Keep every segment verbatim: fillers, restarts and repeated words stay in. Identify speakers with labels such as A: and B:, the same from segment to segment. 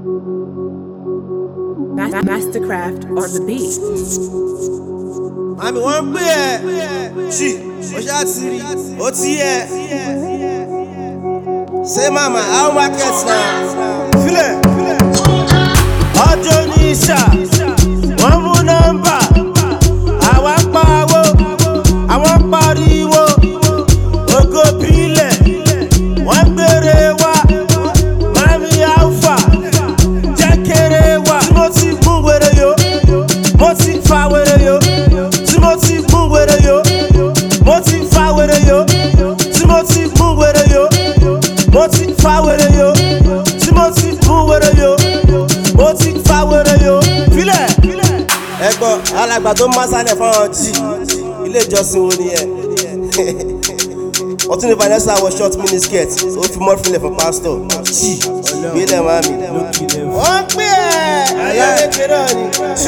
A: Mastercraft on the beat.
B: Mami wọ́n ń pè ẹ́ ṣì ó ṣáà ti rí ó ti yẹ. Say mama how market na filẹ̀. Ọjọ́ ní ìṣà wọ́n mú nọ́mbà àwa ń pawó àwọn ń pariwo ògo bílẹ̀ wọ́n ń gbére wá mami alfa jẹ́ kéré wá. Tí mo ti mú wèrè yo mo ti fa wèrè yo. Tí mo ti mú wèrè yo mo ti fa wèrè yo. Tí mo ti mú wèrè yo mo ti fa wèrè yo. Tí mo ti mú wèrè yo mo ti fa wèrè yo. Filẹ̀. Ẹ̀gbọ́n alàgbà tó máa sálẹ̀ fáwọn jì ilé ìjọsìn wo ni ẹ? Ọtún ní Vanessa wọ short mini skirt ó fi mọ́ filẹ̀ fún pásítọ̀ jì gbélé mami. Wọ́n pè é ayé kékeré ni.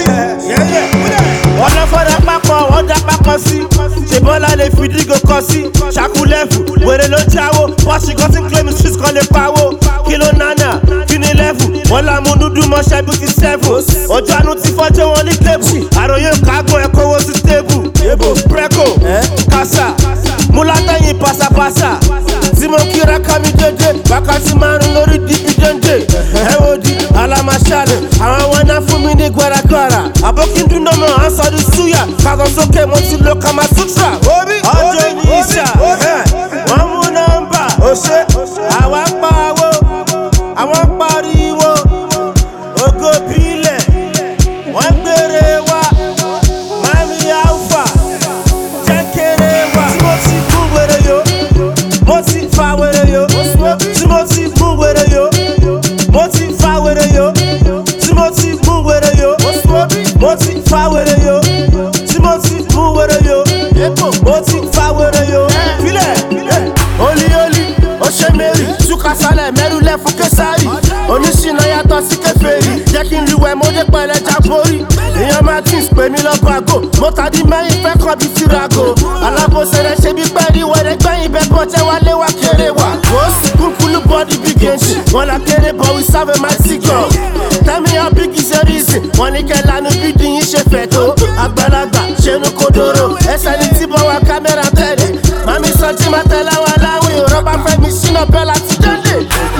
B: Wọ́n lọ fọ́dà pápọ̀ wọ́n dá pápọ̀ sí. Ṣé Bọ́lá lè fi dígò kọ sí? Ṣàkúlẹ̀fù wèrè ló jáwó. Bọ́sì kan ti ń claim street kan lè pawó. Kí ló nánà? Kí ni lẹ́fù? Wọ́n la mú dúdú mọ́ṣẹ́ bí ti sẹ́fù. Ọjọ́ àánú ti fọ́jọ́ wọn ní tébù. Àròyé kágùn ẹ̀kọ́ wo sí tébù. Ebo Preko Kasa Múlátẹ́yìn pàṣàpàṣà. Tí mo kíra ká mi dédé. Wákàtí márùn-ún lórí dípídéńdé. Ẹ wo di alámàṣálẹ̀. Àwọn wọn náà fún mi ní gbàràgbàrà. Àbókíndún náà mọ̀ à ń sọ di súyà. Kàgọ́ sókè mo ti lo Kama Sutra. Ọjọ́ ní ìṣà wọ́n mú nọ́mbà. Àwa ń pawó àwọn ń pariwo ògo bílẹ̀ wọ́n ń gbére wá mami alfa jẹ́ kéré wá. Tí mo ti mú wèrè yo mo ti fa wèrè yo. Tí mo ti mú wèrè yo mo ti fa wèrè yo. Tí mo ti mú wèrè yo mo ti fa wèrè yo. Tí mo ti mú wèrè yo mo ti fa wèrè yo. Filẹ̀ oli oli ó ṣe mẹ́rì túkàsálẹ̀ mẹ́rù lẹ́fún kẹsàrì. Oníṣìnà yàtọ̀ sí kẹfẹ́rì jẹ́ kí n riwẹ̀ mo dé pẹ̀lẹ́ jábórì. Èèyàn Martins pè mí lọ́kọ̀ àgò mo tàdí mẹ́yìn fẹ́ kọ́ bí firago. Alábòsè rẹ̀ ṣe bí pẹ́ẹ́rì wẹ̀rẹ̀ gbẹ̀yìn bẹ́ẹ̀ bọ́ jẹ́ wálé wá kéré wá. Wọ́n kúnkúlú bọ́ọ̀dì bí gẹ̀ẹ́sì wọ́n la kéré bọ̀ we serve a mighty God. Tell me how big is your reason? Wọ́n ní kẹ́ lanu bí dín ṣe fẹ̀ tó. Àgbàlagbà ṣẹnu kodoro ẹsẹ̀ ní tí bọ́ wa kámẹ́rà tẹ̀lé. Mami sọ tí ma tẹ̀lé wa láwìn rọ́bà fẹ́ mi sínú bẹ́ẹ̀ láti délé.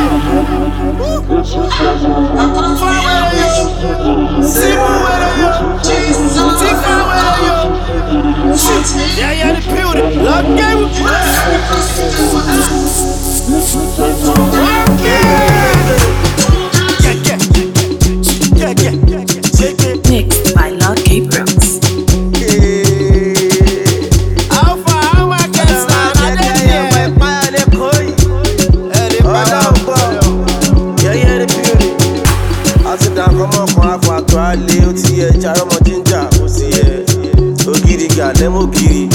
B: Simu wẹ̀rẹ̀ yo, Tifa wẹ̀rẹ̀ yo. Yeah, yeah, the building. Love game.
A: Mixed by Lord K. Brooks.
B: Alẹ́ ó ti yẹ jarọ́mọ jíjà ó sì yẹ ògiri gà lẹ́mọ̀ ògiri